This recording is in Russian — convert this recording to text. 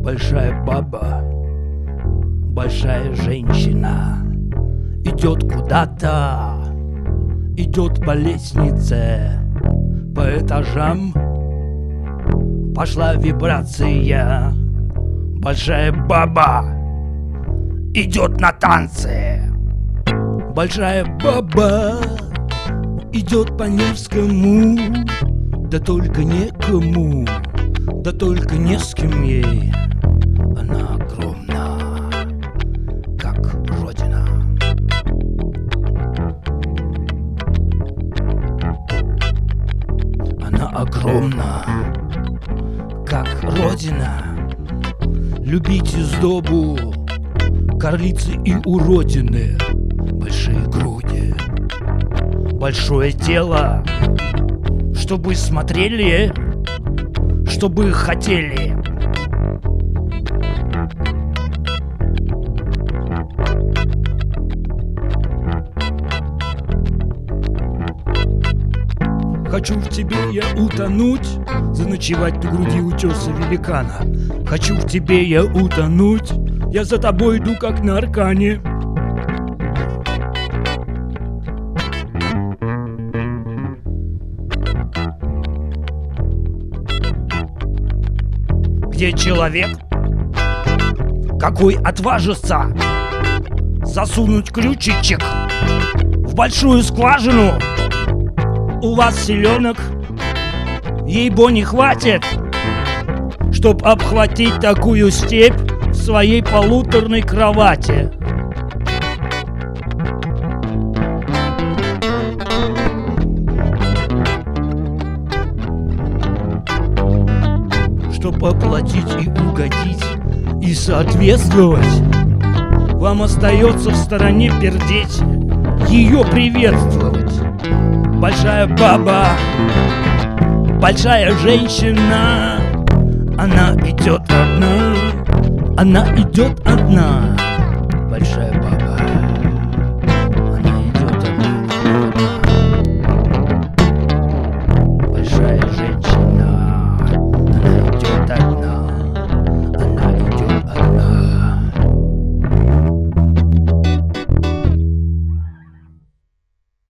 Большая баба, большая женщина идет куда-то, идет по лестнице, по этажам. Пошла вибрация. Большая баба идет на танцы. Большая баба идет по Невскому. Да только некому, да только не с кем ей. Она огромна, как Родина. Она огромна, как Родина. Любите сдобу, карлицы и уродины. Большие груди, большое тело, чтобы смотрели, чтобы хотели. Хочу в тебе я утонуть, заночевать на груди утеса великана. Хочу в тебе я утонуть, я за тобой иду как на аркане. Где человек, какой отважится засунуть ключичек в большую скважину? У вас селенок, ей-бо, не хватит, чтоб обхватить такую степь в своей полуторной кровати. Чтоб оплатить и угодить, и соответствовать, вам остается в стороне пердеть, ее приветствовать. Большая баба, большая женщина, она идет одна, она идет одна. Большая